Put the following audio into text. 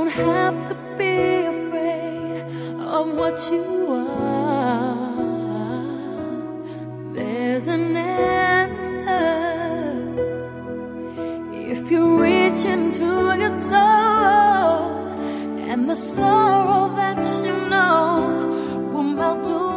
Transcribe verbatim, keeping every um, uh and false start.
don't have to be afraid of what you are. There's an answer if you reach into your soul, and the sorrow that you know will melt away.